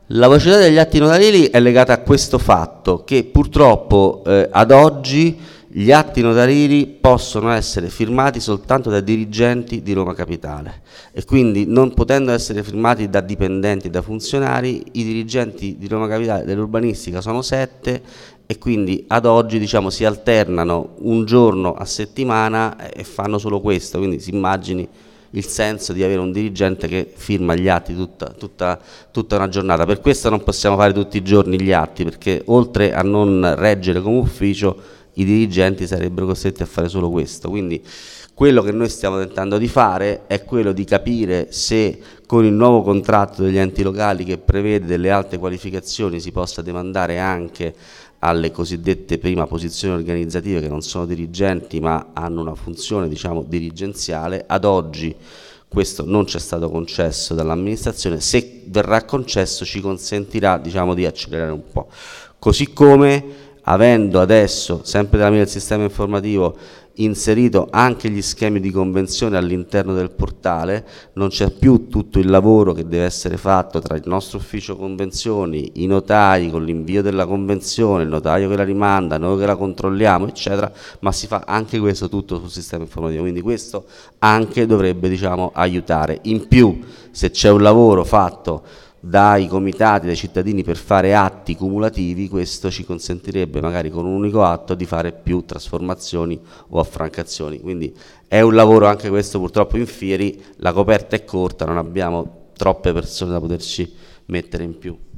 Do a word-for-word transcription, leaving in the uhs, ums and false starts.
La velocità degli atti notarili è legata a questo fatto che purtroppo eh, ad oggi gli atti notarili possono essere firmati soltanto da dirigenti di Roma Capitale e quindi non potendo essere firmati da dipendenti, da funzionari, i dirigenti di Roma Capitale dell'urbanistica sono sette e quindi ad oggi diciamo si alternano un giorno a settimana e fanno solo questo, quindi si immagini il senso di avere un dirigente che firma gli atti tutta, tutta, tutta una giornata. Per questo non possiamo fare tutti i giorni gli atti, perché oltre a non reggere come ufficio i dirigenti sarebbero costretti a fare solo questo. Quindi quello che noi stiamo tentando di fare è quello di capire se con il nuovo contratto degli enti locali che prevede delle alte qualificazioni si possa demandare anche alle cosiddette prima posizioni organizzative che non sono dirigenti ma hanno una funzione diciamo dirigenziale. Ad oggi questo non ci è stato concesso dall'amministrazione, se verrà concesso ci consentirà diciamo di accelerare un po', così come avendo adesso sempre tramite il sistema informativo inserito anche gli schemi di convenzione all'interno del portale, non c'è più tutto il lavoro che deve essere fatto tra il nostro ufficio convenzioni, i notai con l'invio della convenzione, il notaio che la rimanda, noi che la controlliamo eccetera, ma si fa anche questo tutto sul sistema informativo, quindi questo anche dovrebbe diciamo aiutare. In più, se c'è un lavoro fatto dai comitati, dai cittadini per fare atti cumulativi, questo ci consentirebbe magari con un unico atto di fare più trasformazioni o affrancazioni, quindi è un lavoro anche questo purtroppo in fieri, la coperta è corta, non abbiamo troppe persone da poterci mettere in più.